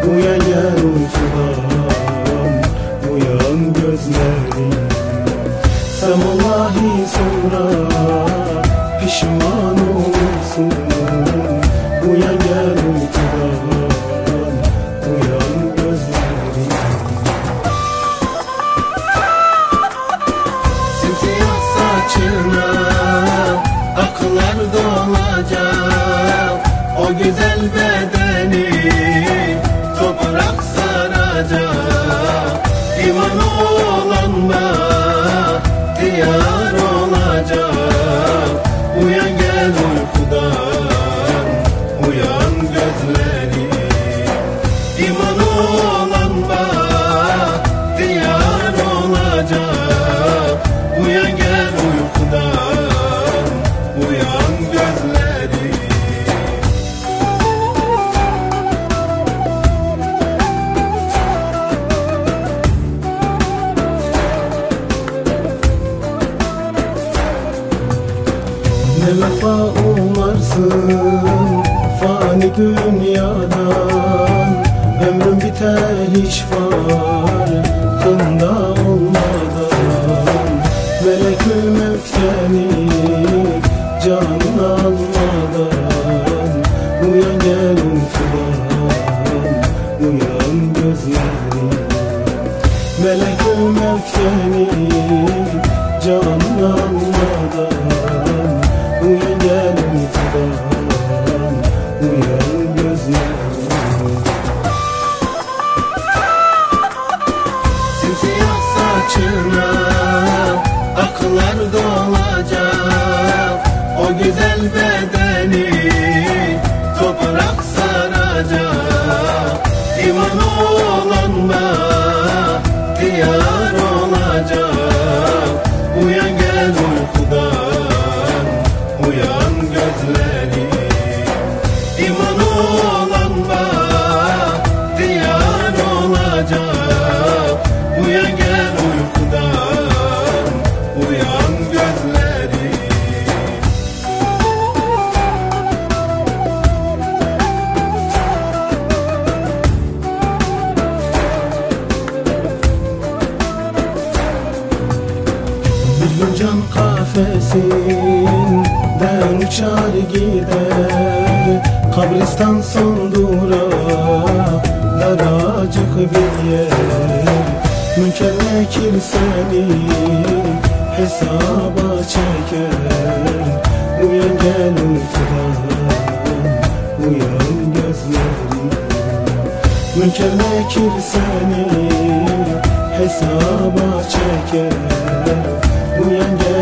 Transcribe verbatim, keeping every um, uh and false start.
Uyan gel uykudan, uyan gözlerim. Sen vallahi sonra pişman olursun. Uyan gel uykudan, uyan gözlerim. Simsiyah saçına aklar dolacak, o güzel bedeni toprak saracak. İman olan bahtiyar olacak. Uyan gel uykudan, uyan gözlerim. İman olan bahtiyar olacak. Uyan gel uykudan, uyan gözlerim. Ne vefa umarsın fani dünyadan, ömrüm biter hiç farkında olmadan. Melekül mevt gelip canını almadan. Uyan gel uykudan, uyan gözlerim. Melekül mevt gelip canını almadan. Uyan gel uykudan, uyan gözlerim. Simsiyah saçına aklar dolacak, o güzel bedeni toprak saracak. İman olan bahtiyar olacak. Uyan gel uykudan, uyan gözlerim. İman olan bahtiyar olacak. Uyan gel uykudan, uyan gözlerim. Bir gün can kafesinden uçar gider, kabristan son durak, daracık bir yer. Münker nekir seni hesaba çeker. Uyan gel uykudan, uyan gözlerim. Münker nekir seni hesaba çeker. Uyan gel